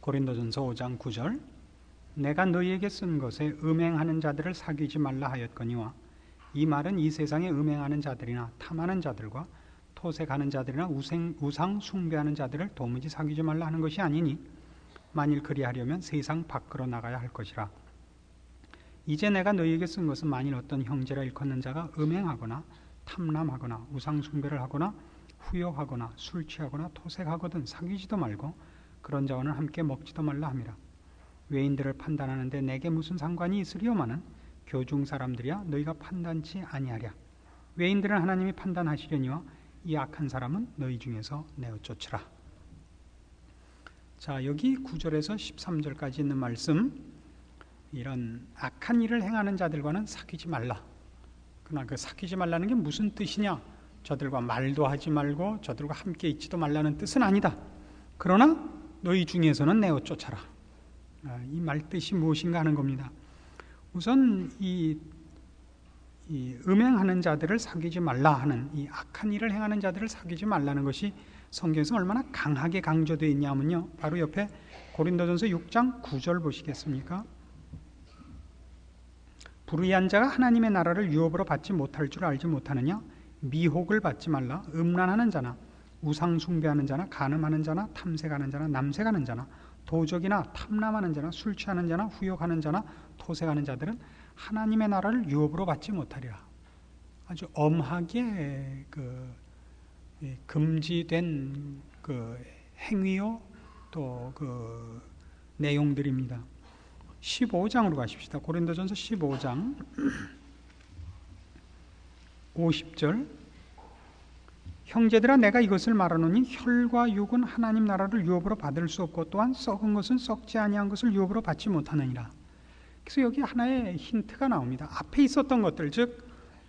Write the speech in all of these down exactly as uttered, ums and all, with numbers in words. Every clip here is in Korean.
고린도전서 오 장 구 절 내가 너희에게 쓴 것에 음행하는 자들을 사귀지 말라 하였거니와 이 말은 이 세상에 음행하는 자들이나 탐하는 자들과 토색하는 자들이나 우생, 우상 숭배하는 자들을 도무지 사귀지 말라 하는 것이 아니니 만일 그리하려면 세상 밖으로 나가야 할 것이라. 이제 내가 너희에게 쓴 것은 만일 어떤 형제라 일컫는 자가 음행하거나 탐람하거나 우상 숭배를 하거나 후욕하거나 술 취하거나 토색하거든 사귀지도 말고 그런 자와는 함께 먹지도 말라 함이라. 외인들을 판단하는데 내게 무슨 상관이 있으리요마는 교중 사람들이야 너희가 판단치 아니하랴. 외인들은 하나님이 판단하시려니와 이 악한 사람은 너희 중에서 내어 쫓으라. 자, 여기 구 절에서 십삼 절까지 있는 말씀, 이런 악한 일을 행하는 자들과는 사귀지 말라. 그러나 그 사귀지 말라는 게 무슨 뜻이냐? 저들과 말도 하지 말고 저들과 함께 있지도 말라는 뜻은 아니다. 그러나 너희 중에서는 내어 쫓아라. 이 말 뜻이 무엇인가 하는 겁니다. 우선 이, 이 음행하는 자들을 사귀지 말라 하는, 이 악한 일을 행하는 자들을 사귀지 말라는 것이 성경에서 얼마나 강하게 강조되어 있냐면요, 바로 옆에 고린도전서 육 장 구 절 보시겠습니까? 불의한 자가 하나님의 나라를 유업으로 받지 못할 줄 알지 못하느냐? 미혹을 받지 말라. 음란하는 자나 우상 숭배하는 자나 간음하는 자나 탐색하는 자나 남색하는 자나 도적이나 탐람하는 자나 술 취하는 자나 후욕하는 자나 토색하는 자들은 하나님의 나라를 유업으로 받지 못하리라. 아주 엄하게 그 금지된 그 행위요 또 그 내용들입니다. 십오 장으로 가십시다. 고린도전서 십오 장 오십 절 형제들아 내가 이것을 말하노니 혈과 육은 하나님 나라를 유업으로 받을 수 없고 또한 썩은 것은 썩지 아니한 것을 유업으로 받지 못하느니라. 그래서 여기 하나의 힌트가 나옵니다. 앞에 있었던 것들, 즉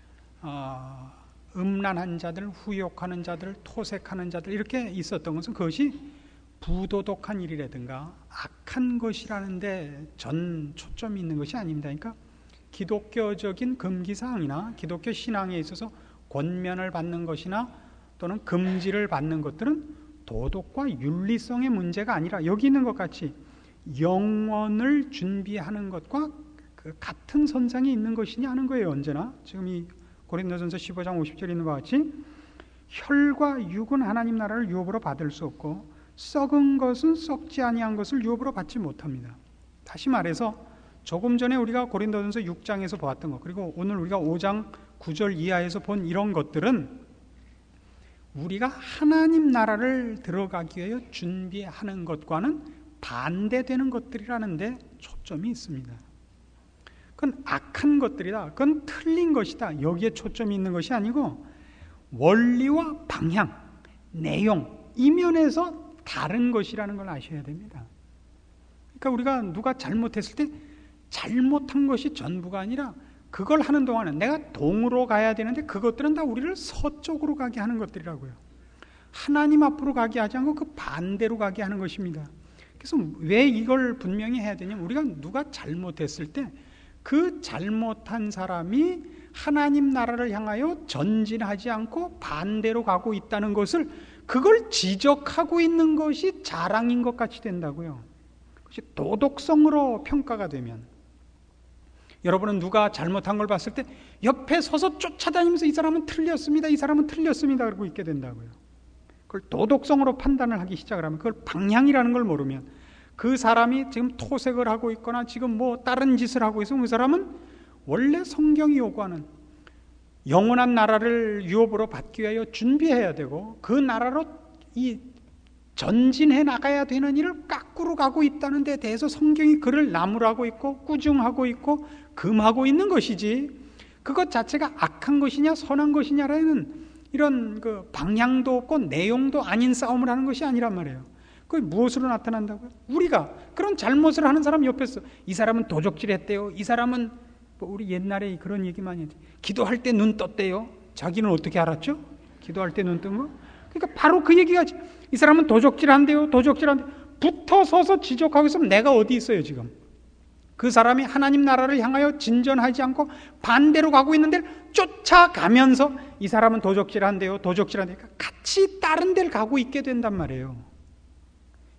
어, 음란한 자들, 후욕하는 자들, 토색하는 자들 이렇게 있었던 것은 그것이 부도덕한 일이라든가 악한 것이라는데 전 초점이 있는 것이 아닙니다. 그러니까 기독교적인 금기사항이나 기독교 신앙에 있어서 권면을 받는 것이나 또는 금지를 받는 것들은 도덕과 윤리성의 문제가 아니라 여기 있는 것 같이 영원을 준비하는 것과 그 같은 선상에 있는 것이냐 하는 거예요. 언제나 지금 이 고린도전서 십오 장 오십 절에 있는 바와 같이 혈과 육은 하나님 나라를 유업으로 받을 수 없고 썩은 것은 썩지 아니한 것을 유업으로 받지 못합니다. 다시 말해서 조금 전에 우리가 고린도전서 육 장에서 보았던 것, 그리고 오늘 우리가 오 장 구 절 이하에서 본 이런 것들은 우리가 하나님 나라를 들어가기 위해 준비하는 것과는 반대되는 것들이라는 데 초점이 있습니다. 그건 악한 것들이다. 그건 틀린 것이다. 여기에 초점이 있는 것이 아니고 원리와 방향, 내용, 이면에서 다른 것이라는 걸 아셔야 됩니다. 그러니까 우리가 누가 잘못했을 때 잘못한 것이 전부가 아니라 그걸 하는 동안은 내가 동으로 가야 되는데 그것들은 다 우리를 서쪽으로 가게 하는 것들이라고요. 하나님 앞으로 가게 하지 않고 그 반대로 가게 하는 것입니다. 그래서 왜 이걸 분명히 해야 되냐면 우리가 누가 잘못했을 때 그 잘못한 사람이 하나님 나라를 향하여 전진하지 않고 반대로 가고 있다는 것을 그걸 지적하고 있는 것이 자랑인 것 같이 된다고요. 그것이 도덕성으로 평가가 되면 여러분은 누가 잘못한 걸 봤을 때 옆에 서서 쫓아다니면서 이 사람은 틀렸습니다. 이 사람은 틀렸습니다. 그러고 있게 된다고요. 그걸 도덕성으로 판단을 하기 시작을 하면 그걸 방향이라는 걸 모르면 그 사람이 지금 토색을 하고 있거나 지금 뭐 다른 짓을 하고 있으면 그 사람은 원래 성경이 요구하는 영원한 나라를 유업으로 받기 위하여 준비해야 되고 그 나라로 이 전진해 나가야 되는 일을 까꾸로 가고 있다는 데 대해서 성경이 그를 나무라고 있고 꾸중하고 있고 금하고 있는 것이지 그것 자체가 악한 것이냐 선한 것이냐라는 이런 그 방향도 없고 내용도 아닌 싸움을 하는 것이 아니란 말이에요. 그게 무엇으로 나타난다고요? 우리가 그런 잘못을 하는 사람 옆에서 이 사람은 도적질 했대요. 이 사람은 뭐 우리 옛날에 그런 얘기 많이 했지. 기도할 때 눈 떴대요. 자기는 어떻게 알았죠? 기도할 때 눈 뜬 거? 그러니까 바로 그 얘기가 이 사람은 도적질 한대요. 도적질 한대요. 붙어 서서 지적하고 있으면 내가 어디 있어요 지금? 그 사람이 하나님 나라를 향하여 진전하지 않고 반대로 가고 있는 데를 쫓아가면서 이 사람은 도적질 한대요. 도적질 한대요. 같이 다른 데를 가고 있게 된단 말이에요.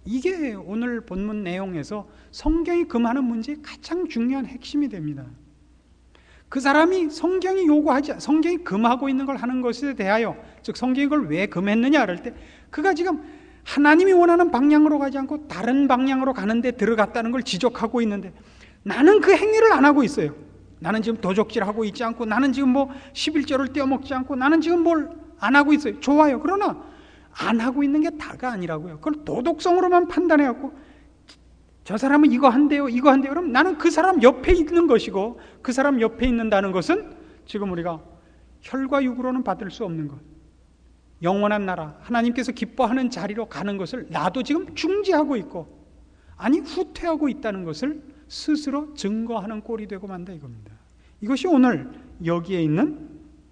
이게 오늘 본문 내용에서 성경이 금하는 문제의 가장 중요한 핵심이 됩니다. 그 사람이 성경이 요구하지, 성경이 금하고 있는 걸 하는 것에 대하여, 즉 성경이 그걸 왜 금했느냐 할 때 그가 지금 하나님이 원하는 방향으로 가지 않고 다른 방향으로 가는데 들어갔다는 걸 지적하고 있는데, 나는 그 행위를 안 하고 있어요. 나는 지금 도적질하고 있지 않고, 나는 지금 뭐 십일조를 떼어먹지 않고, 나는 지금 뭘 안 하고 있어요. 좋아요. 그러나 안 하고 있는 게 다가 아니라고요. 그걸 도덕성으로만 판단해갖고 저 사람은 이거 한대요, 이거 한대요. 그럼 나는 그 사람 옆에 있는 것이고, 그 사람 옆에 있는다는 것은 지금 우리가 혈과 육으로는 받을 수 없는 것, 영원한 나라, 하나님께서 기뻐하는 자리로 가는 것을 나도 지금 중지하고 있고, 아니 후퇴하고 있다는 것을 스스로 증거하는 꼴이 되고 만다 이겁니다. 이것이 오늘 여기에 있는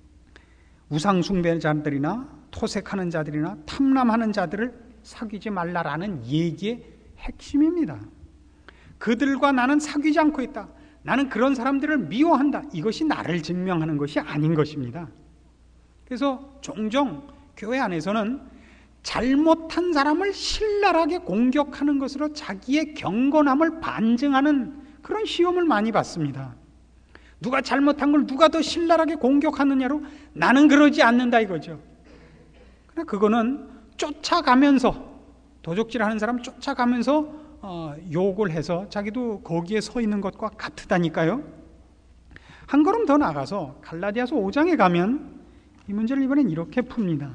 우상숭배자들이나 토색하는 자들이나 탐람하는 자들을 사귀지 말라라는 얘기의 핵심입니다. 그들과 나는 사귀지 않고 있다, 나는 그런 사람들을 미워한다, 이것이 나를 증명하는 것이 아닌 것입니다. 그래서 종종 교회 안에서는 잘못한 사람을 신랄하게 공격하는 것으로 자기의 경건함을 반증하는 그런 시험을 많이 받습니다. 누가 잘못한 걸 누가 더 신랄하게 공격하느냐로 나는 그러지 않는다 이거죠. 그러나 그거는 쫓아가면서, 도적질하는 사람 쫓아가면서 어, 욕을 해서 자기도 거기에 서 있는 것과 같다니까요. 한 걸음 더 나가서 갈라디아서 오 장에 가면 이 문제를 이번엔 이렇게 풉니다.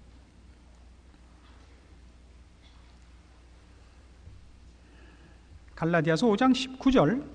갈라디아서 오 장 십구 절,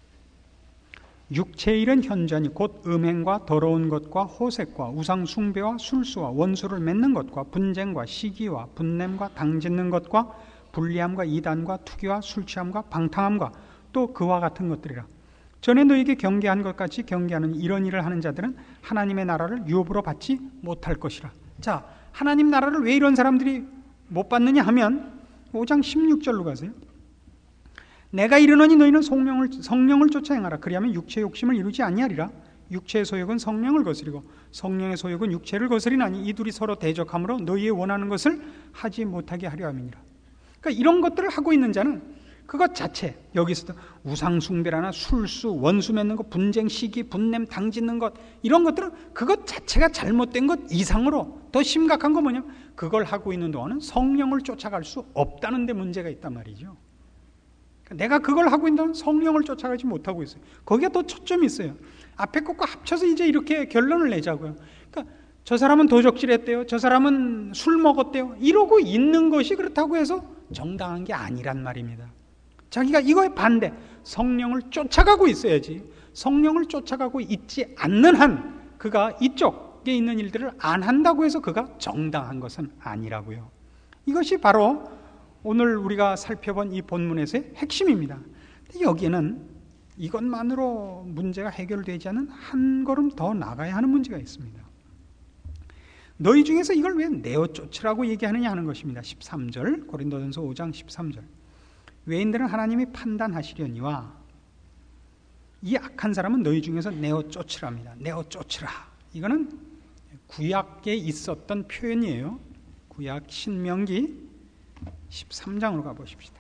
육체의 일은 현저하니 곧 음행과 더러운 것과 호색과 우상 숭배와 술수와 원수를 맺는 것과 분쟁과 시기와 분냄과 당짓는 것과 불리함과 이단과 투기와 술취함과 방탕함과 또 그와 같은 것들이라. 전에 너에게 경계한 것 같이 경계하는 이런 일을 하는 자들은 하나님의 나라를 유업으로 받지 못할 것이라. 자, 하나님 나라를 왜 이런 사람들이 못 받느냐 하면 오 장 십육 절로 가세요. 내가 이르노니 너희는 성령을, 성령을 쫓아 행하라. 그리하면 육체의 욕심을 이루지 아니하리라. 육체의 소욕은 성령을 거스리고 성령의 소욕은 육체를 거스리나니 이 둘이 서로 대적함으로 너희의 원하는 것을 하지 못하게 하려 함이니라. 그러니까 이런 것들을 하고 있는 자는 그것 자체, 여기서도 우상숭배라나 술수, 원수 맺는 것, 분쟁, 시기, 분냄, 당짓는 것, 이런 것들은 그것 자체가 잘못된 것 이상으로 더 심각한 건 뭐냐면 그걸 하고 있는 동안은 성령을 쫓아갈 수 없다는 데 문제가 있단 말이죠. 내가 그걸 하고 있는 성령을 쫓아가지 못하고 있어요. 거기에 더 초점이 있어요. 앞에 것과 합쳐서 이제 이렇게 결론을 내자고요. 그러니까 저 사람은 도적질했대요, 저 사람은 술 먹었대요, 이러고 있는 것이 그렇다고 해서 정당한 게 아니란 말입니다. 자기가 이거에 반대, 성령을 쫓아가고 있어야지. 성령을 쫓아가고 있지 않는 한 그가 이쪽에 있는 일들을 안 한다고 해서 그가 정당한 것은 아니라고요. 이것이 바로 오늘 우리가 살펴본 이 본문에서의 핵심입니다. 여기에는 이것만으로 문제가 해결되지 않은 한 걸음 더 나가야 하는 문제가 있습니다. 너희 중에서 이걸 왜 내어 쫓으라고 얘기하느냐 하는 것입니다. 십삼 절, 고린도전서 오 장 십삼 절. 외인들은 하나님이 판단하시려니와 이 악한 사람은 너희 중에서 내어 쫓으랍니다. 내어 쫓으라. 이거는 구약에 있었던 표현이에요. 구약 신명기 십삼 장으로 가보십시다.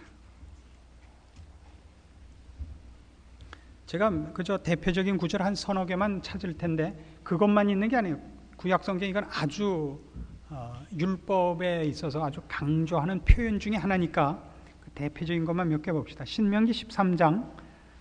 제가 그저 대표적인 구절 한 서너 개만 찾을 텐데 그것만 있는 게 아니에요. 구약 성경 이건 아주 어, 율법에 있어서 아주 강조하는 표현 중에 하나니까 그 대표적인 것만 몇 개 봅시다. 신명기 십삼 장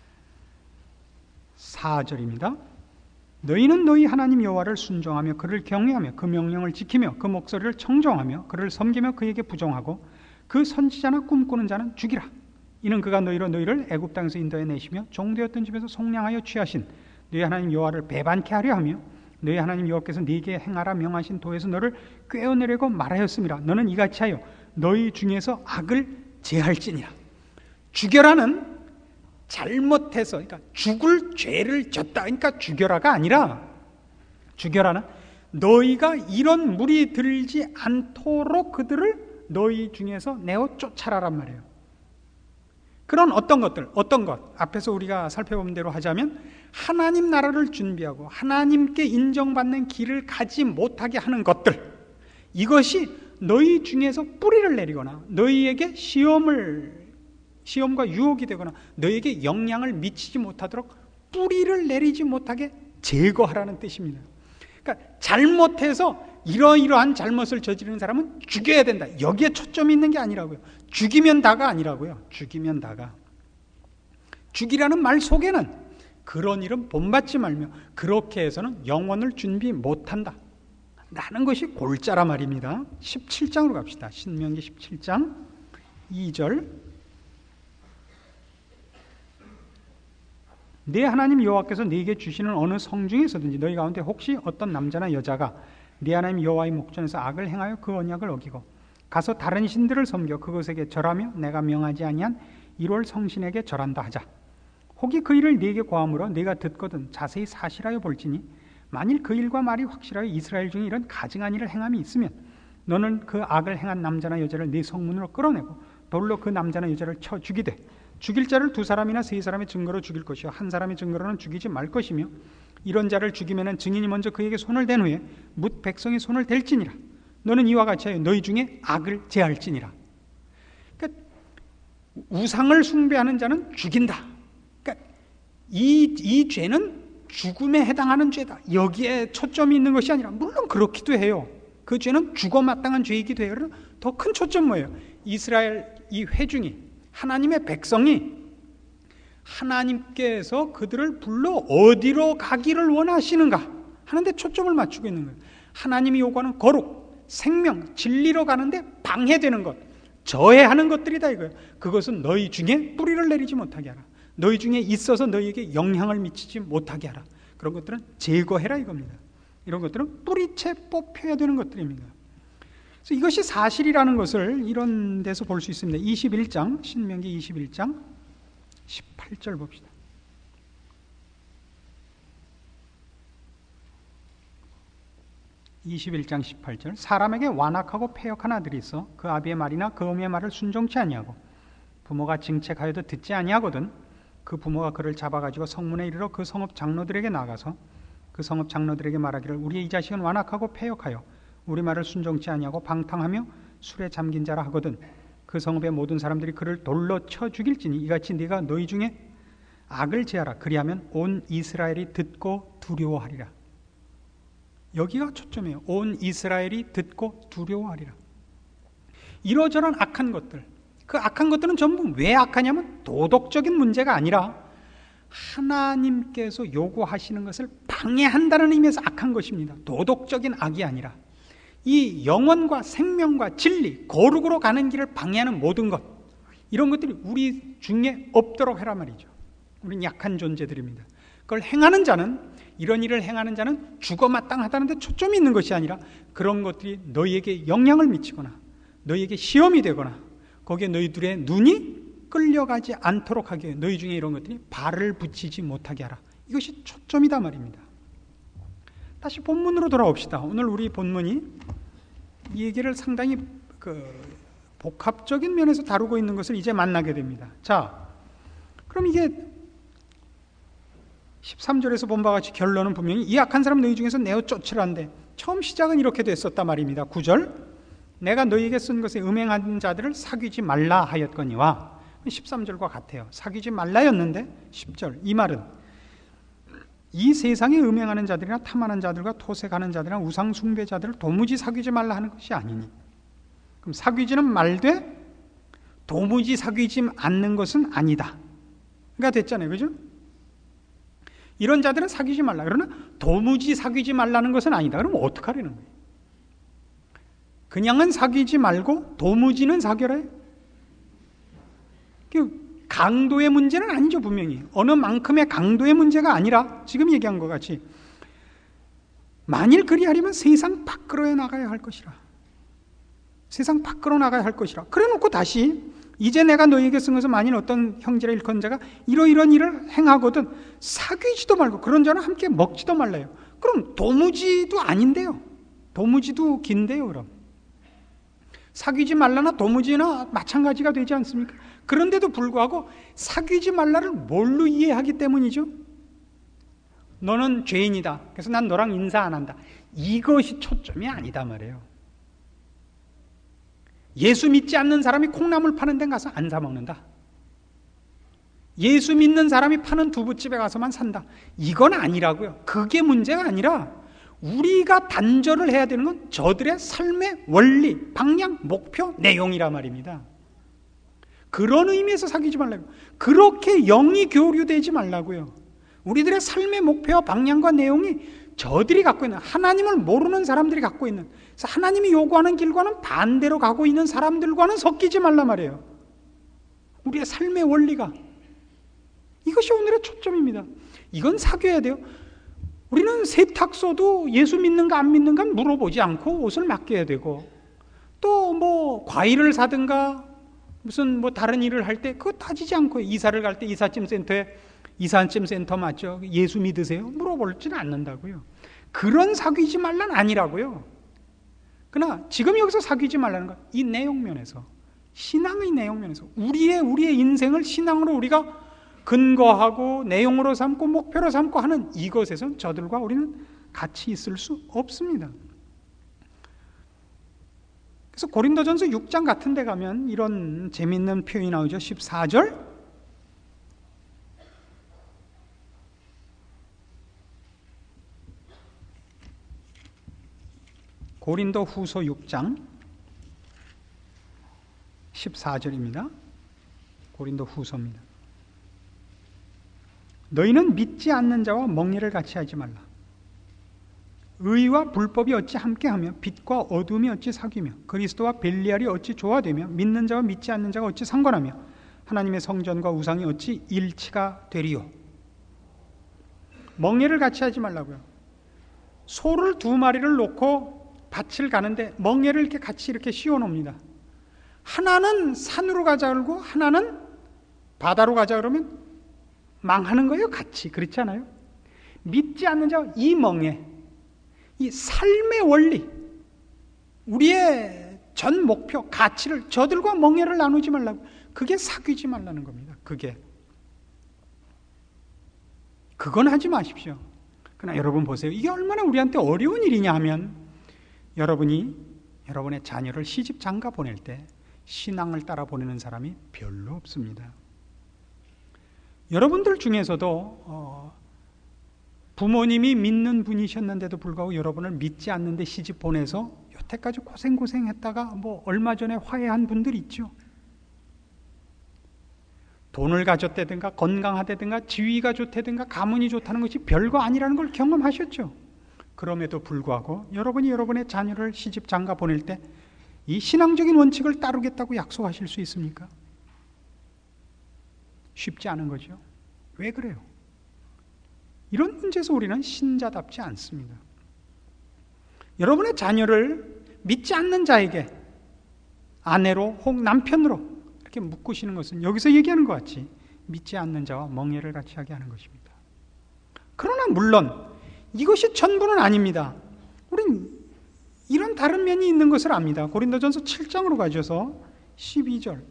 사 절입니다. 너희는 너희 하나님 여호와를 순종하며 그를 경외하며 그 명령을 지키며 그 목소리를 청정하며 그를 섬기며 그에게 부정하고 그 선지자나 꿈꾸는 자는 죽이라. 이는 그가 너희로 너희를 애굽 땅에서 인도해 내시며 종되었던 집에서 속량하여 취하신 너희 하나님 여호와를 배반케 하려 하며 너희 하나님 여호와께서 네게 행하라 명하신 도에서 너를 꿰어내려고 말하였음이라. 너는 이같이 하여 너희 중에서 악을 제할지니라. 죽여라는 잘못해서, 그러니까 죽을 죄를 졌다, 그러니까 죽여라가 아니라, 죽여라는 너희가 이런 물이 들지 않도록 그들을 너희 중에서 내어 쫓아라란 말이에요. 그런 어떤 것들, 어떤 것, 앞에서 우리가 살펴본 대로 하자면 하나님 나라를 준비하고 하나님께 인정받는 길을 가지 못하게 하는 것들, 이것이 너희 중에서 뿌리를 내리거나 너희에게 시험을 시험과 유혹이 되거나 너희에게 영향을 미치지 못하도록 뿌리를 내리지 못하게 제거하라는 뜻입니다. 그러니까 잘못해서 이러이러한 잘못을 저지르는 사람은 죽여야 된다. 여기에 초점이 있는 게 아니라고요. 죽이면 다가 아니라고요. 죽이면 다가. 죽이라는 말 속에는 그런 일은 본받지 말며 그렇게 해서는 영혼을 준비 못한다 라는 것이 골자라 말입니다. 십칠 장으로 갑시다. 신명기 십칠 장 이 절. 네 하나님 여호와께서 네게 주시는 어느 성 중에서든지 너희 가운데 혹시 어떤 남자나 여자가 네 하나님 여호와의 목전에서 악을 행하여 그 언약을 어기고 가서 다른 신들을 섬겨 그것에게 절하며 내가 명하지 아니한 일월 성신에게 절한다 하자. 혹이 그 일을 네게 고함으로 네가 듣거든 자세히 사실하여 볼지니 만일 그 일과 말이 확실하여 이스라엘 중에 이런 가증한 일을 행함이 있으면 너는 그 악을 행한 남자나 여자를 네 성문으로 끌어내고 돌로 그 남자나 여자를 쳐 죽이되 죽일 자를 두 사람이나 세 사람의 증거로 죽일 것이요 한 사람의 증거로는 죽이지 말 것이며 이런 자를 죽이면 증인이 먼저 그에게 손을 댄 후에 뭇 백성이 손을 댈지니라. 너는 이와 같이 하여 너희 중에 악을 제할지니라. 그러니까 우상을 숭배하는 자는 죽인다. 그러니까 이, 이 죄는 죽음에 해당하는 죄다. 여기에 초점이 있는 것이 아니라 물론 그렇기도 해요. 그 죄는 죽어 마땅한 죄이기도 해요. 그러나 더 큰 초점 뭐예요? 이스라엘 이 회중이 하나님의 백성이 하나님께서 그들을 불러 어디로 가기를 원하시는가 하는데 초점을 맞추고 있는 거예요. 하나님이 요구하는 거룩, 생명, 진리로 가는데 방해되는 것, 저해하는 것들이다 이거예요. 그것은 너희 중에 뿌리를 내리지 못하게 하라. 너희 중에 있어서 너희에게 영향을 미치지 못하게 하라. 그런 것들은 제거해라 이겁니다. 이런 것들은 뿌리채 뽑혀야 되는 것들입니다. 그래서 이것이 사실이라는 것을 이런 데서 볼 수 있습니다. 이십일 장, 신명기 이십일 장 십팔 절 봅시다. 이십일 장 십팔 절. 사람에게 완악하고 패역한 아들이 있어 그 아비의 말이나 그 어미의 말을 순종치 아니하고 부모가 징책하여도 듣지 아니하거든 그 부모가 그를 잡아가지고 성문에 이르러 그 성읍 장로들에게 나가서 그 성읍 장로들에게 말하기를 우리의 이 자식은 완악하고 패역하여 우리 말을 순종치 아니하고 방탕하며 술에 잠긴 자라 하거든 그 성읍의 모든 사람들이 그를 돌로 쳐 죽일지니 이같이 네가 너희 중에 악을 제하라. 그리하면 온 이스라엘이 듣고 두려워하리라. 여기가 초점이에요. 온 이스라엘이 듣고 두려워하리라. 이러저런 악한 것들, 그 악한 것들은 전부 왜 악하냐면 도덕적인 문제가 아니라 하나님께서 요구하시는 것을 방해한다는 의미에서 악한 것입니다. 도덕적인 악이 아니라 이 영혼과 생명과 진리, 거룩으로 가는 길을 방해하는 모든 것, 이런 것들이 우리 중에 없도록 해라 말이죠. 우리는 약한 존재들입니다. 그걸 행하는 자는, 이런 일을 행하는 자는 죽어 마땅하다는 데 초점이 있는 것이 아니라 그런 것들이 너희에게 영향을 미치거나 너희에게 시험이 되거나 거기에 너희들의 눈이 끌려가지 않도록 하기 위해 너희 중에 이런 것들이 발을 붙이지 못하게 하라. 이것이 초점이다 말입니다. 다시 본문으로 돌아옵시다. 오늘 우리 본문이 이 얘기를 상당히 그 복합적인 면에서 다루고 있는 것을 이제 만나게 됩니다. 자, 그럼 이게 십삼 절에서 본 바와 같이 결론은 분명히 이 악한 사람 너희 중에서 내어 쫓으라는데 처음 시작은 이렇게 됐었단 말입니다. 구 절. 내가 너희에게 쓴 것에 음행하는 자들을 사귀지 말라 하였거니와 십삼 절과 같아요. 사귀지 말라였는데 십 절. 이 말은 이 세상에 음행하는 자들이나 탐하는 자들과 토색하는 자들이나 우상 숭배자들을 도무지 사귀지 말라 하는 것이 아니니. 그럼 사귀지는 말되 도무지 사귀지 않는 것은 아니다. 그러니까 됐잖아요. 그죠? 이런 자들은 사귀지 말라. 그러나 도무지 사귀지 말라는 것은 아니다. 그럼 어떡하려는 거예요? 그냥은 사귀지 말고 도무지는 사귀어라. 강도의 문제는 아니죠. 분명히 어느 만큼의 강도의 문제가 아니라 지금 얘기한 것 같이 만일 그리하려면 세상 밖으로 나가야 할 것이라. 세상 밖으로 나가야 할 것이라. 그래놓고 다시 이제 내가 너희에게 쓴 것은 만일 어떤 형제라 일컫는 자가 이러이러한 일을 행하거든 사귀지도 말고 그런 자는 함께 먹지도 말라요. 그럼 도무지도 아닌데요. 도무지도 긴데요. 그럼 사귀지 말라나 도무지나 마찬가지가 되지 않습니까? 그런데도 불구하고 사귀지 말라를 뭘로 이해하기 때문이죠? 너는 죄인이다. 그래서 난 너랑 인사 안 한다. 이것이 초점이 아니다 말이에요. 예수 믿지 않는 사람이 콩나물 파는 데 가서 안 사 먹는다. 예수 믿는 사람이 파는 두부집에 가서만 산다. 이건 아니라고요. 그게 문제가 아니라 우리가 단절을 해야 되는 건 저들의 삶의 원리, 방향, 목표, 내용이라 말입니다. 그런 의미에서 사귀지 말라고요. 그렇게 영이 교류되지 말라고요. 우리들의 삶의 목표와 방향과 내용이 저들이 갖고 있는, 하나님을 모르는 사람들이 갖고 있는, 그래서 하나님이 요구하는 길과는 반대로 가고 있는 사람들과는 섞이지 말란 말이에요. 우리의 삶의 원리가. 이것이 오늘의 초점입니다. 이건 사귀어야 돼요. 우리는 세탁소도 예수 믿는가 안 믿는가 물어보지 않고 옷을 맡겨야 되고, 또 뭐 과일을 사든가 무슨 뭐 다른 일을 할 때 그거 따지지 않고, 이사를 갈 때 이삿짐 센터에 이삿짐 센터 맞죠? 예수 믿으세요? 물어보지는 않는다고요. 그런 사귀지 말란 아니라고요. 그러나 지금 여기서 사귀지 말라는 건 이 내용면에서, 신앙의 내용면에서 우리의 우리의 인생을 신앙으로 우리가 근거하고 내용으로 삼고 목표로 삼고 하는 이것에선 저들과 우리는 같이 있을 수 없습니다. 그래서 고린도전서 육 장 같은 데 가면 이런 재미있는 표현이 나오죠. 십사 절. 고린도 후서 육 장 십사 절입니다. 고린도 후서입니다. 너희는 믿지 않는 자와 멍에를 같이 하지 말라. 의와 불법이 어찌 함께하며 빛과 어둠이 어찌 사귀며 그리스도와 벨리알이 어찌 조화되며 믿는 자와 믿지 않는 자가 어찌 상관하며 하나님의 성전과 우상이 어찌 일치가 되리요. 멍에를 같이 하지 말라고요. 소를 두 마리를 놓고 밭을 가는데 멍에를 이렇게 같이 이렇게 씌워 놓습니다. 하나는 산으로 가자 그러고 하나는 바다로 가자 그러면 망하는 거예요. 같이. 그렇지 않아요? 믿지 않는 자와 이 멍에, 이 삶의 원리, 우리의 전 목표, 가치를 저들과 멍에를 나누지 말라고. 그게 사귀지 말라는 겁니다. 그게. 그건 하지 마십시오. 그러나 여러분 보세요. 이게 얼마나 우리한테 어려운 일이냐 하면, 여러분이 여러분의 자녀를 시집 장가 보낼 때 신앙을 따라 보내는 사람이 별로 없습니다. 여러분들 중에서도 어, 부모님이 믿는 분이셨는데도 불구하고 여러분을 믿지 않는데 시집 보내서 여태까지 고생고생했다가 뭐 얼마 전에 화해한 분들 있죠. 돈을 가졌다든가 건강하다든가 지위가 좋다든가 가문이 좋다는 것이 별거 아니라는 걸 경험하셨죠. 그럼에도 불구하고 여러분이 여러분의 자녀를 시집 장가 보낼 때 이 신앙적인 원칙을 따르겠다고 약속하실 수 있습니까? 쉽지 않은 거죠. 왜 그래요? 이런 문제에서 우리는 신자답지 않습니다. 여러분의 자녀를 믿지 않는 자에게 아내로 혹 남편으로 이렇게 묶으시는 것은 여기서 얘기하는 것 같이 믿지 않는 자와 멍에를 같이 하게 하는 것입니다. 그러나 물론 이것이 전부는 아닙니다. 우린 이런 다른 면이 있는 것을 압니다. 고린도전서 칠 장으로 가셔서 십이 절.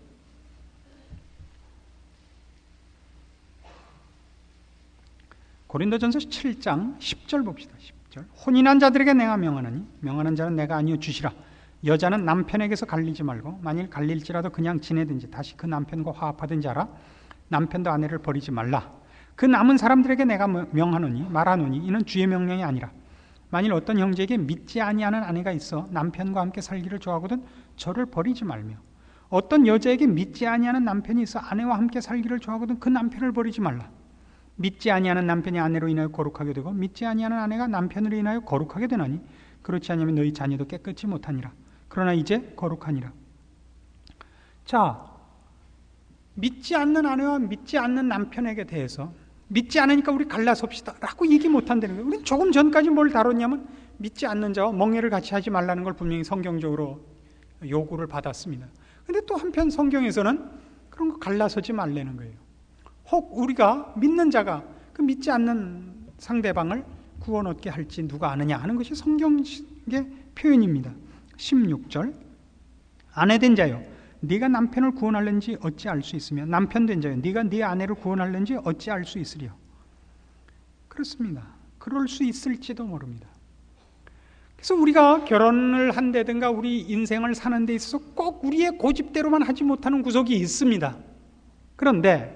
고린도전서 칠 장 십 절 봅시다. 십 절. 혼인한 자들에게 내가 명하노니 명하는 자는 내가 아니요 주시라. 여자는 남편에게서 갈리지 말고 만일 갈릴지라도 그냥 지내든지 다시 그 남편과 화합하든지 하라. 남편도 아내를 버리지 말라. 그 남은 사람들에게 내가 명하노니 말하노니 이는 주의 명령이 아니라 만일 어떤 형제에게 믿지 아니하는 아내가 있어 남편과 함께 살기를 좋아하거든 저를 버리지 말며 어떤 여자에게 믿지 아니하는 남편이 있어 아내와 함께 살기를 좋아하거든 그 남편을 버리지 말라. 믿지 아니하는 남편이 아내로 인하여 거룩하게 되고 믿지 아니하는 아내가 남편으로 인하여 거룩하게 되나니 그렇지 않으면 너희 자녀도 깨끗이 못하니라. 그러나 이제 거룩하니라. 자, 믿지 않는 아내와 믿지 않는 남편에게 대해서 믿지 않으니까 우리 갈라섭시다 라고 얘기 못한다는 거예요. 우리는 조금 전까지 뭘 다뤘냐면 믿지 않는 자와 멍에를 같이 하지 말라는 걸 분명히 성경적으로 요구를 받았습니다. 그런데 또 한편 성경에서는 그런 거 갈라서지 말라는 거예요. 혹 우리가 믿는 자가 그 믿지 않는 상대방을 구원 얻게 할지 누가 아느냐 하는 것이 성경의 표현입니다. 십육 절. 아내된 자여 네가 남편을 구원할는지 어찌 알 수 있으며 남편된 자여 네가 네 아내를 구원할는지 어찌 알 수 있으리요. 그렇습니다. 그럴 수 있을지도 모릅니다. 그래서 우리가 결혼을 한다든가 우리 인생을 사는 데 있어서 꼭 우리의 고집대로만 하지 못하는 구석이 있습니다. 그런데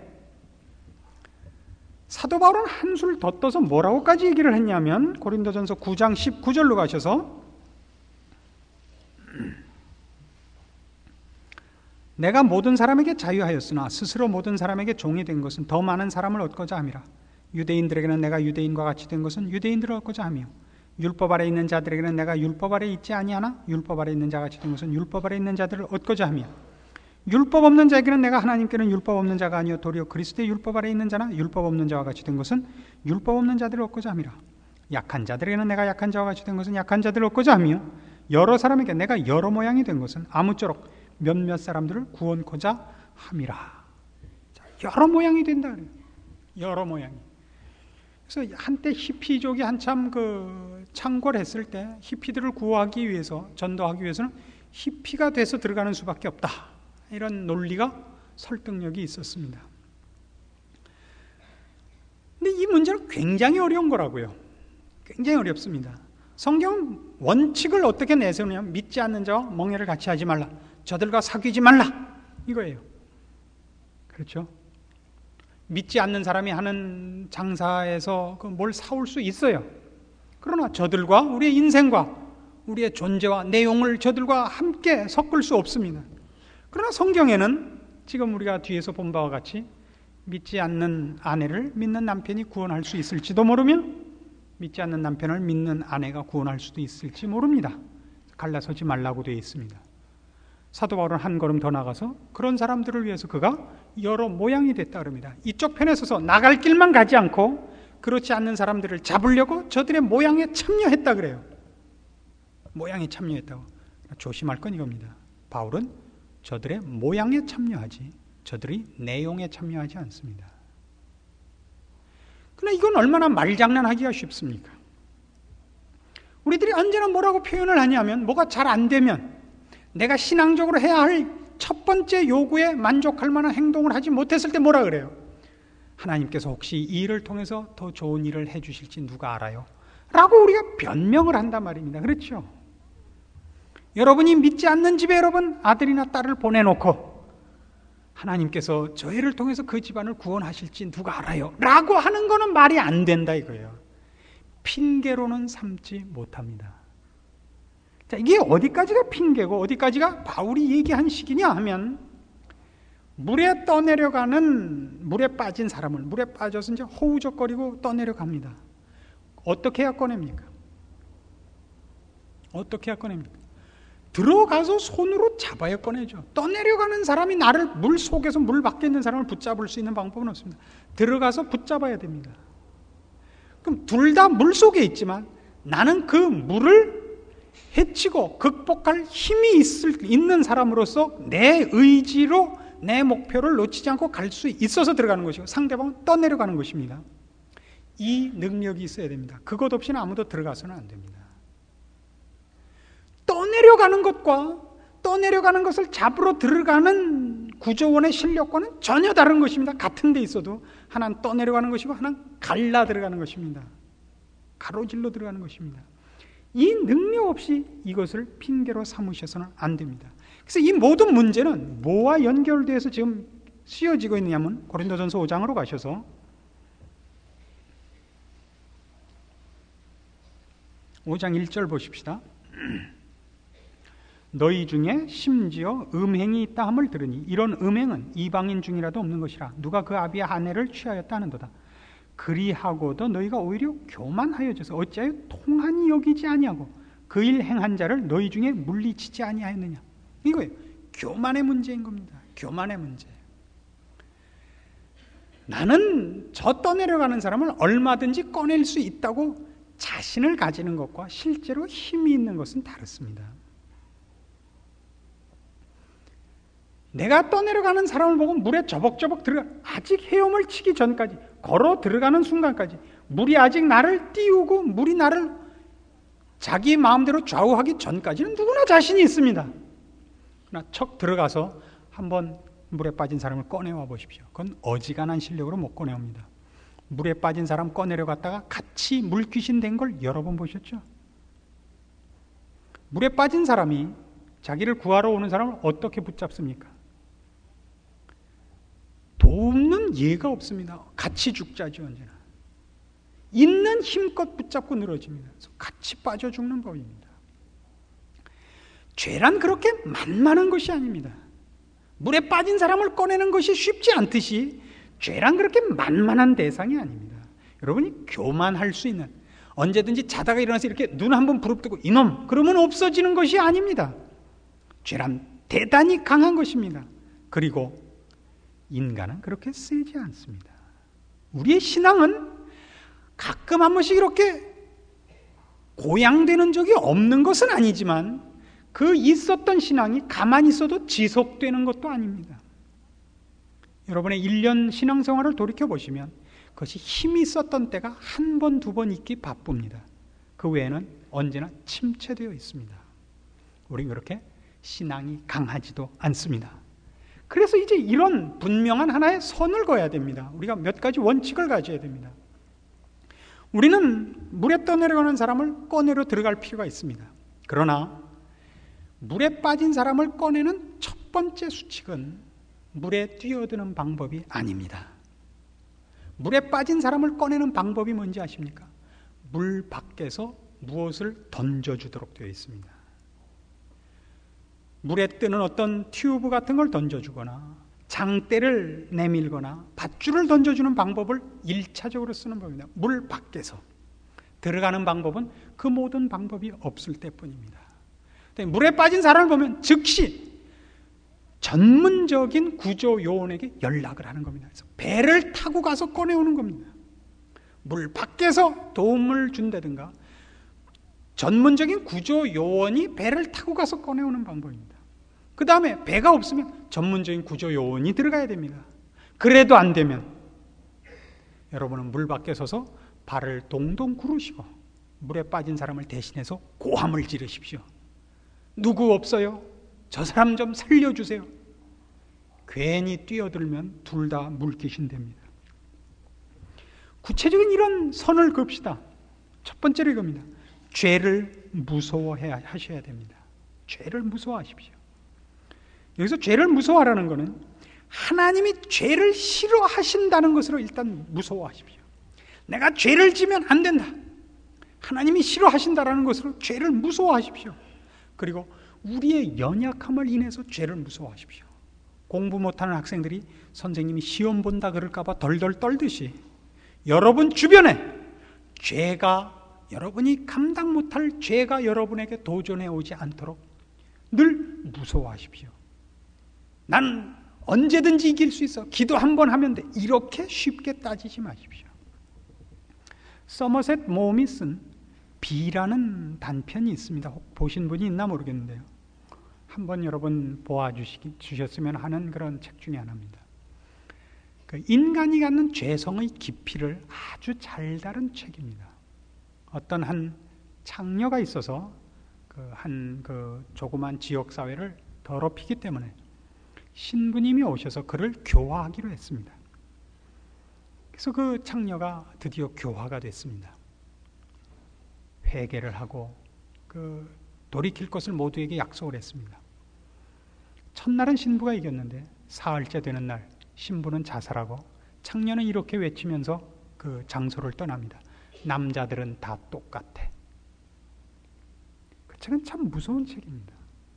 사도 바울은 한술 더 떠서 뭐라고까지 얘기를 했냐면 고린도전서 구 장 십구 절로 가셔서 내가 모든 사람에게 자유하였으나 스스로 모든 사람에게 종이 된 것은 더 많은 사람을 얻고자 함이라. 유대인들에게는 내가 유대인과 같이 된 것은 유대인들을 얻고자 하며 율법 아래 있는 자들에게는 내가 율법 아래 있지 아니하나 율법 아래 있는 자같이 된 것은 율법 아래 있는 자들을 얻고자 하며 율법 없는 자에게는 내가 하나님께는 율법 없는 자가 아니요 도리어 그리스도의 율법 아래 있는 자나 율법 없는 자와 같이 된 것은 율법 없는 자들을 얻고자 함이라. 약한 자들에게는 내가 약한 자와 같이 된 것은 약한 자들을 얻고자 하며 여러 사람에게 내가 여러 모양이 된 것은 아무쪼록 몇몇 사람들을 구원코자 함이라. 자, 여러 모양이 된다 그래요. 여러 모양이. 그래서 한때 히피족이 한참 그 창궐했을 때 히피들을 구하기 위해서 전도하기 위해서는 히피가 돼서 들어가는 수밖에 없다. 이런 논리가 설득력이 있었습니다. 근데 이 문제는 굉장히 어려운 거라고요. 굉장히 어렵습니다. 성경은 원칙을 어떻게 내세우냐면 믿지 않는 자와 멍해를 같이 하지 말라. 저들과 사귀지 말라. 이거예요. 그렇죠? 믿지 않는 사람이 하는 장사에서 뭘 사올 수 있어요. 그러나 저들과 우리의 인생과 우리의 존재와 내용을 저들과 함께 섞을 수 없습니다. 그러나 성경에는 지금 우리가 뒤에서 본 바와 같이 믿지 않는 아내를 믿는 남편이 구원할 수 있을지도 모르며 믿지 않는 남편을 믿는 아내가 구원할 수도 있을지 모릅니다. 갈라서지 말라고 되어 있습니다. 사도 바울은 한 걸음 더 나가서 그런 사람들을 위해서 그가 여러 모양이 됐다 그럽니다. 이쪽 편에 서서 나갈 길만 가지 않고 그렇지 않는 사람들을 잡으려고 저들의 모양에 참여했다 그래요. 모양에 참여했다고. 조심할 건 이겁니다. 바울은 저들의 모양에 참여하지 저들이 내용에 참여하지 않습니다. 그러나 이건 얼마나 말장난하기가 쉽습니까? 우리들이 언제나 뭐라고 표현을 하냐면 뭐가 잘 안 되면 내가 신앙적으로 해야 할 첫 번째 요구에 만족할 만한 행동을 하지 못했을 때 뭐라 그래요? 하나님께서 혹시 이 일을 통해서 더 좋은 일을 해주실지 누가 알아요? 라고 우리가 변명을 한단 말입니다. 그렇죠? 여러분이 믿지 않는 집에 여러분 아들이나 딸을 보내놓고 하나님께서 저희를 통해서 그 집안을 구원하실지 누가 알아요? 라고 하는 거는 말이 안 된다 이거예요. 핑계로는 삼지 못합니다. 자, 이게 어디까지가 핑계고 어디까지가 바울이 얘기한 식이냐 하면 물에 떠내려가는 물에 빠진 사람을 물에 빠져서 이제 허우적거리고 떠내려갑니다. 어떻게 해야 꺼냅니까? 어떻게 해야 꺼냅니까? 들어가서 손으로 잡아야 꺼내죠. 떠내려가는 사람이 나를 물 속에서 물 밖에 있는 사람을 붙잡을 수 있는 방법은 없습니다. 들어가서 붙잡아야 됩니다. 그럼 둘 다 물 속에 있지만 나는 그 물을 해치고 극복할 힘이 있을, 있는 사람으로서 내 의지로 내 목표를 놓치지 않고 갈 수 있어서 들어가는 것이고 상대방은 떠내려가는 것입니다. 이 능력이 있어야 됩니다. 그것 없이는 아무도 들어가서는 안 됩니다. 떠내려가는 것과 떠내려가는 것을 잡으러 들어가는 구조원의 실력과는 전혀 다른 것입니다. 같은 데 있어도 하나는 떠내려가는 것이고 하나는 갈라 들어가는 것입니다. 가로질러 들어가는 것입니다. 이 능력 없이 이것을 핑계로 삼으셔서는 안 됩니다. 그래서 이 모든 문제는 뭐와 연결돼서 지금 씌어지고 있느냐면 고린도전서 오 장으로 가셔서 오 장 일 절 보십시다. 너희 중에 심지어 음행이 있다 함을 들으니 이런 음행은 이방인 중이라도 없는 것이라. 누가 그 아비의 아내를 취하였다 하는도다. 그리하고도 너희가 오히려 교만하여져서 어찌하여 통한이 여기지 아니하고 그 일 행한 자를 너희 중에 물리치지 아니하였느냐. 이거예요. 교만의 문제인 겁니다. 교만의 문제. 나는 저 떠내려가는 사람을 얼마든지 꺼낼 수 있다고 자신을 가지는 것과 실제로 힘이 있는 것은 다릅니다. 내가 떠내려가는 사람을 보고 물에 저벅저벅 들어가, 아직 헤엄을 치기 전까지, 걸어 들어가는 순간까지 물이 아직 나를 띄우고 물이 나를 자기 마음대로 좌우하기 전까지는 누구나 자신이 있습니다. 그러나 척 들어가서 한번 물에 빠진 사람을 꺼내와 보십시오. 그건 어지간한 실력으로 못 꺼내옵니다. 물에 빠진 사람 꺼내려 갔다가 같이 물귀신 된 걸 여러 번 보셨죠? 물에 빠진 사람이 자기를 구하러 오는 사람을 어떻게 붙잡습니까? 돕는 예가 없습니다. 같이 죽자죠, 언제나. 있는 힘껏 붙잡고 늘어집니다. 그래서 같이 빠져 죽는 법입니다. 죄란 그렇게 만만한 것이 아닙니다. 물에 빠진 사람을 꺼내는 것이 쉽지 않듯이 죄란 그렇게 만만한 대상이 아닙니다. 여러분이 교만할 수 있는, 언제든지 자다가 일어나서 이렇게 눈 한번 부릅뜨고 이놈 그러면 없어지는 것이 아닙니다. 죄란 대단히 강한 것입니다. 그리고 인간은 그렇게 세지 않습니다. 우리의 신앙은 가끔 한 번씩 이렇게 고양되는 적이 없는 것은 아니지만 그 있었던 신앙이 가만히 있어도 지속되는 것도 아닙니다. 여러분의 일 년 신앙생활을 돌이켜보시면 그것이 힘이 있었던 때가 한 번, 두 번 있기 바쁩니다. 그 외에는 언제나 침체되어 있습니다. 우린 그렇게 신앙이 강하지도 않습니다. 그래서 이제 이런 분명한 하나의 선을 그어야 됩니다. 우리가 몇 가지 원칙을 가져야 됩니다. 우리는 물에 떠내려가는 사람을 꺼내러 들어갈 필요가 있습니다. 그러나 물에 빠진 사람을 꺼내는 첫 번째 수칙은 물에 뛰어드는 방법이 아닙니다. 물에 빠진 사람을 꺼내는 방법이 뭔지 아십니까? 물 밖에서 무엇을 던져주도록 되어 있습니다. 물에 뜨는 어떤 튜브 같은 걸 던져주거나 장대를 내밀거나 밧줄을 던져주는 방법을 일차적으로 쓰는 법입니다. 물 밖에서 들어가는 방법은 그 모든 방법이 없을 때뿐입니다. 물에 빠진 사람을 보면 즉시 전문적인 구조 요원에게 연락을 하는 겁니다. 그래서 배를 타고 가서 꺼내오는 겁니다. 물 밖에서 도움을 준다든가 전문적인 구조 요원이 배를 타고 가서 꺼내오는 방법입니다. 그 다음에 배가 없으면 전문적인 구조 요원이 들어가야 됩니다. 그래도 안 되면 여러분은 물 밖에 서서 발을 동동 구르시고 물에 빠진 사람을 대신해서 고함을 지르십시오. 누구 없어요? 저 사람 좀 살려주세요. 괜히 뛰어들면 둘 다 물귀신 됩니다. 구체적인 이런 선을 그읍시다. 첫 번째로 이겁니다. 죄를 무서워해야 하셔야 됩니다. 죄를 무서워하십시오. 여기서 죄를 무서워하라는 것은 하나님이 죄를 싫어하신다는 것으로 일단 무서워하십시오. 내가 죄를 지면 안 된다. 하나님이 싫어하신다는 것으로 죄를 무서워하십시오. 그리고 우리의 연약함을 인해서 죄를 무서워하십시오. 공부 못하는 학생들이 선생님이 시험 본다 그럴까 봐 덜덜 떨듯이 여러분 주변에 죄가, 여러분이 감당 못할 죄가 여러분에게 도전해 오지 않도록 늘 무서워하십시오. 난 언제든지 이길 수 있어. 기도 한 번 하면 돼. 이렇게 쉽게 따지지 마십시오. 서머셋 모험이 쓴 비라는 단편이 있습니다. 혹 보신 분이 있나 모르겠는데요. 한번 여러분 보아주셨으면 하는 그런 책 중에 하나입니다. 그 인간이 갖는 죄성의 깊이를 아주 잘 다룬 책입니다. 어떤 한 창녀가 있어서 그 한 그 조그만 지역 사회를 더럽히기 때문에 신부님이 오셔서 그를 교화하기로 했습니다. 그래서 그 창녀가 드디어 교화가 됐습니다. 회개를 하고 그 돌이킬 것을 모두에게 약속을 했습니다. 첫날은 신부가 이겼는데 사흘째 되는 날 신부는 자살하고 창녀는 이렇게 외치면서 그 장소를 떠납니다. 남자들은 다 똑같아. 그 책은 참 무서운 책입니다.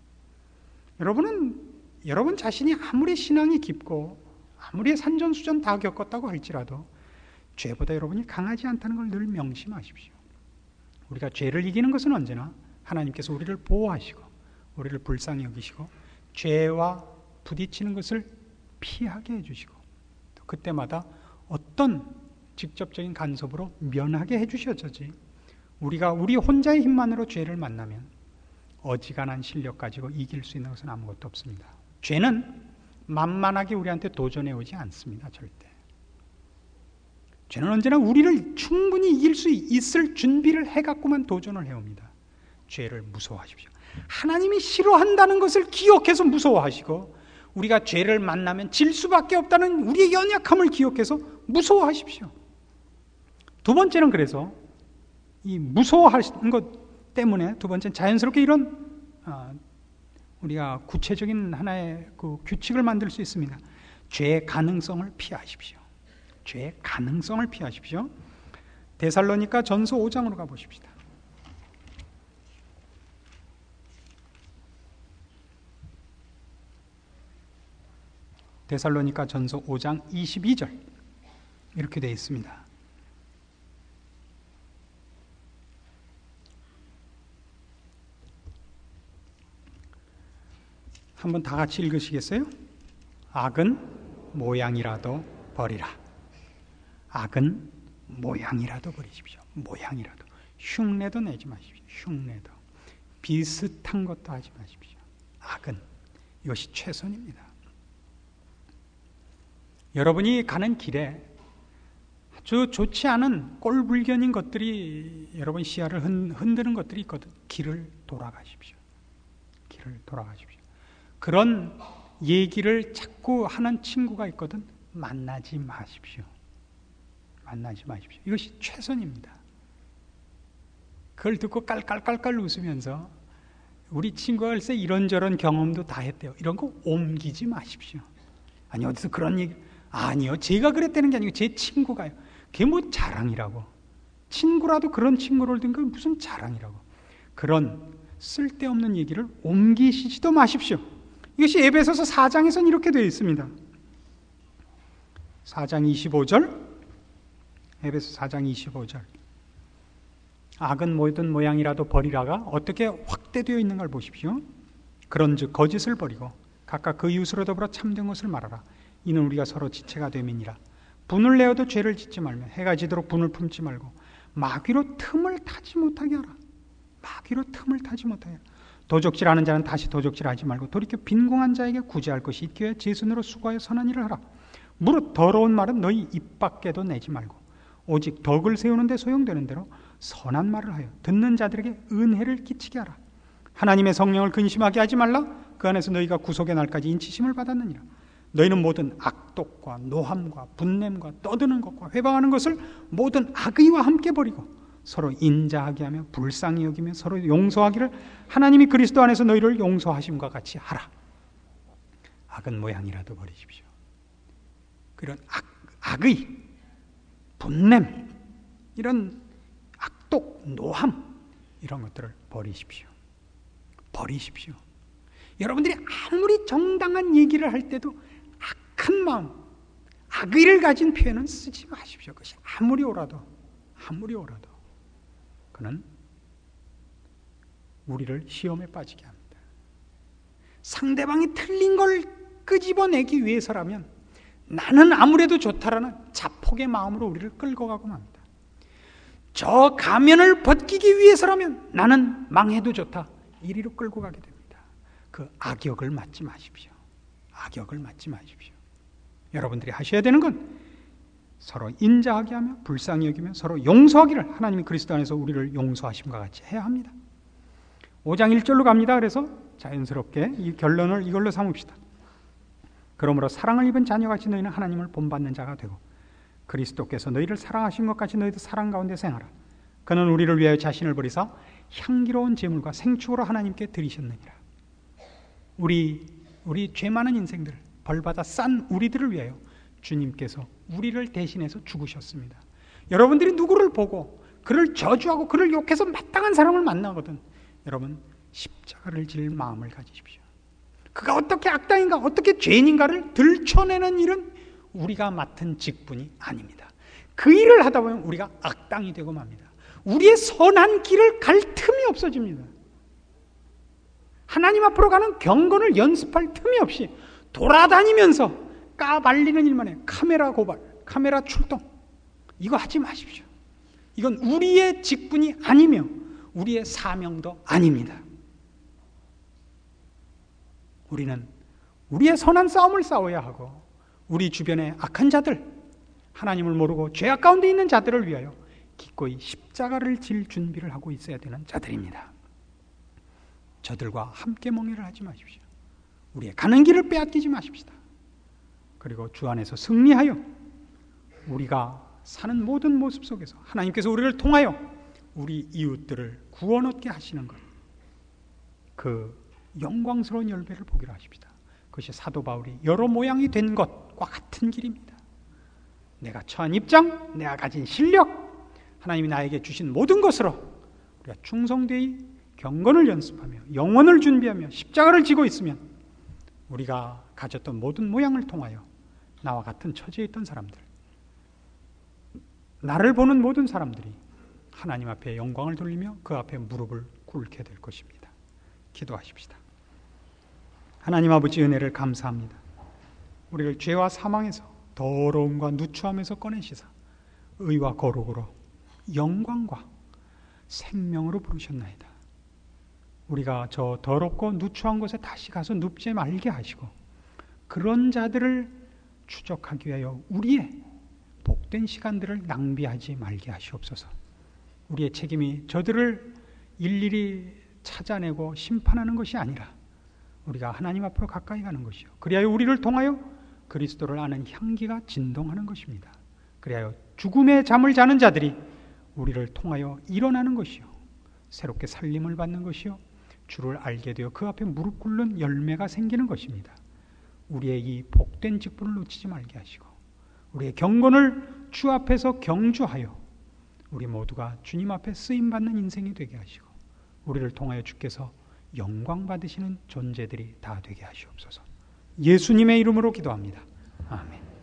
여러분은 여러분 자신이 아무리 신앙이 깊고 아무리 산전수전 다 겪었다고 할지라도 죄보다 여러분이 강하지 않다는 걸 늘 명심하십시오. 우리가 죄를 이기는 것은 언제나 하나님께서 우리를 보호하시고 우리를 불쌍히 여기시고 죄와 부딪히는 것을 피하게 해주시고 또 그때마다 어떤 직접적인 간섭으로 면하게 해주셔야지 우리가 우리 혼자의 힘만으로 죄를 만나면 어지간한 실력 가지고 이길 수 있는 것은 아무것도 없습니다. 죄는 만만하게 우리한테 도전해 오지 않습니다. 절대. 죄는 언제나 우리를 충분히 이길 수 있을 준비를 해갖고만 도전을 해옵니다. 죄를 무서워하십시오. 하나님이 싫어한다는 것을 기억해서 무서워하시고 우리가 죄를 만나면 질 수밖에 없다는 우리의 연약함을 기억해서 무서워하십시오. 두 번째는 그래서 이 무서워하는 것 때문에 두 번째는 자연스럽게 이런 우리가 구체적인 하나의 그 규칙을 만들 수 있습니다. 죄의 가능성을 피하십시오. 죄의 가능성을 피하십시오. 데살로니가 전서 오 장으로 가보십시다. 데살로니가 전서 오 장 이십이 절 이렇게 되어 있습니다. 한번 다 같이 읽으시겠어요? 악은 모양이라도 버리라. 악은 모양이라도 버리십시오. 모양이라도. 흉내도 내지 마십시오. 흉내도. 비슷한 것도 하지 마십시오. 악은. 이것이 최선입니다. 여러분이 가는 길에 아주 좋지 않은 꼴불견인 것들이 여러분 시야를 흔드는 것들이 있거든. 길을 돌아가십시오. 길을 돌아가십시오. 그런 얘기를 자꾸 하는 친구가 있거든. 만나지 마십시오. 만나지 마십시오. 이것이 최선입니다. 그걸 듣고 깔깔깔깔 웃으면서 우리 친구가 글쎄 이런저런 경험도 다 했대요. 이런 거 옮기지 마십시오. 아니 어디서 그런 얘기, 아니요, 제가 그랬다는 게 아니고 제 친구가요. 그게 뭐 자랑이라고. 친구라도 그런 친구를 든 건 무슨 자랑이라고. 그런 쓸데없는 얘기를 옮기시지도 마십시오. 이것이 에베소서 사 장에서는 이렇게 되어 있습니다. 사 장 이십오 절, 에베소 사 장 이십오 절. 악은 모든 모양이라도 버리라가 어떻게 확대되어 있는 걸 보십시오. 그런즉 거짓을 버리고 각각 그 이웃으로 더불어 참된 것을 말하라. 이는 우리가 서로 지체가 됨이니라. 분을 내어도 죄를 짓지 말며 해가 지도록 분을 품지 말고 마귀로 틈을 타지 못하게 하라. 마귀로 틈을 타지 못하게 하라. 도적질하는 자는 다시 도적질하지 말고 돌이켜 빈궁한 자에게 구제할 것이 있기에 제 손으로 수고하여 선한 일을 하라. 무릇 더러운 말은 너희 입 밖에도 내지 말고 오직 덕을 세우는 데 소용되는 대로 선한 말을 하여 듣는 자들에게 은혜를 끼치게 하라. 하나님의 성령을 근심하게 하지 말라. 그 안에서 너희가 구속의 날까지 인치심을 받았느니라. 너희는 모든 악독과 노함과 분냄과 떠드는 것과 회방하는 것을 모든 악의와 함께 버리고 서로 인자하게 하며 불쌍히 여기며 서로 용서하기를 하나님이 그리스도 안에서 너희를 용서하심과 같이 하라. 악은 모양이라도 버리십시오. 그런 악, 악의, 분냄, 이런 악독, 노함, 이런 것들을 버리십시오. 버리십시오. 여러분들이 아무리 정당한 얘기를 할 때도 악한 마음, 악의를 가진 표현은 쓰지 마십시오. 그것이 아무리 오라도, 아무리 오라도 그는 우리를 시험에 빠지게 합니다. 상대방이 틀린 걸 끄집어내기 위해서라면 나는 아무래도 좋다라는 자폭의 마음으로 우리를 끌고 가고 맙니다. 저 가면을 벗기기 위해서라면 나는 망해도 좋다, 이리로 끌고 가게 됩니다. 그 악역을 맞지 마십시오. 악역을 맞지 마십시오. 여러분들이 하셔야 되는 건 서로 인자하게 하며 불쌍히 여기며 서로 용서하기를 하나님이 그리스도 안에서 우리를 용서하심과 같이 해야 합니다. 오 장 일 절로 갑니다. 그래서 자연스럽게 이 결론을 이걸로 삼읍시다. 그러므로 사랑을 입은 자녀같이 너희는 하나님을 본받는 자가 되고 그리스도께서 너희를 사랑하신 것 같이 너희도 사랑 가운데 생하라. 그는 우리를 위하여 자신을 버리사 향기로운 제물과 생축으로 하나님께 드리셨느니라. 우리 우리 죄 많은 인생들 벌받아 싼 우리들을 위하여 주님께서 우리를 대신해서 죽으셨습니다. 여러분들이 누구를 보고 그를 저주하고 그를 욕해서 마땅한 사람을 만나거든 여러분 십자가를 질 마음을 가지십시오. 그가 어떻게 악당인가 어떻게 죄인인가를 들춰내는 일은 우리가 맡은 직분이 아닙니다. 그 일을 하다 보면 우리가 악당이 되고 맙니다. 우리의 선한 길을 갈 틈이 없어집니다. 하나님 앞으로 가는 경건을 연습할 틈이 없이 돌아다니면서 까발리는 일만 해. 카메라 고발, 카메라 출동, 이거 하지 마십시오. 이건 우리의 직분이 아니며 우리의 사명도 아닙니다. 우리는 우리의 선한 싸움을 싸워야 하고 우리 주변의 악한 자들, 하나님을 모르고 죄악 가운데 있는 자들을 위하여 기꺼이 십자가를 질 준비를 하고 있어야 되는 자들입니다. 저들과 함께 멍해를 하지 마십시오. 우리의 가는 길을 빼앗기지 마십시다. 그리고 주 안에서 승리하여 우리가 사는 모든 모습 속에서 하나님께서 우리를 통하여 우리 이웃들을 구원 얻게 하시는 것, 그 영광스러운 열매를 보기로 하십시다. 그것이 사도 바울이 여러 모양이 된 것과 같은 길입니다. 내가 처한 입장, 내가 가진 실력, 하나님이 나에게 주신 모든 것으로 우리가 충성되이 경건을 연습하며 영원을 준비하며 십자가를 지고 있으면 우리가 가졌던 모든 모양을 통하여 나와 같은 처지에 있던 사람들, 나를 보는 모든 사람들이 하나님 앞에 영광을 돌리며 그 앞에 무릎을 꿇게 될 것입니다. 기도하십시다. 하나님 아버지, 은혜를 감사합니다. 우리를 죄와 사망에서 더러움과 누추함에서 꺼내시사 의와 거룩으로 영광과 생명으로 부르셨나이다. 우리가 저 더럽고 누추한 곳에 다시 가서 눕지 말게 하시고 그런 자들을 추적하기 위하여 우리의 복된 시간들을 낭비하지 말게 하시옵소서. 우리의 책임이 저들을 일일이 찾아내고 심판하는 것이 아니라 우리가 하나님 앞으로 가까이 가는 것이요, 그리하여 우리를 통하여 그리스도를 아는 향기가 진동하는 것입니다. 그리하여 죽음의 잠을 자는 자들이 우리를 통하여 일어나는 것이요, 새롭게 살림을 받는 것이요, 주를 알게 되어 그 앞에 무릎 꿇는 열매가 생기는 것입니다. 우리의 이 복된 직분을 놓치지 말게 하시고 우리의 경건을 주 앞에서 경주하여 우리 모두가 주님 앞에 쓰임받는 인생이 되게 하시고 우리를 통하여 주께서 영광 받으시는 존재들이 다 되게 하시옵소서. 예수님의 이름으로 기도합니다. 아멘.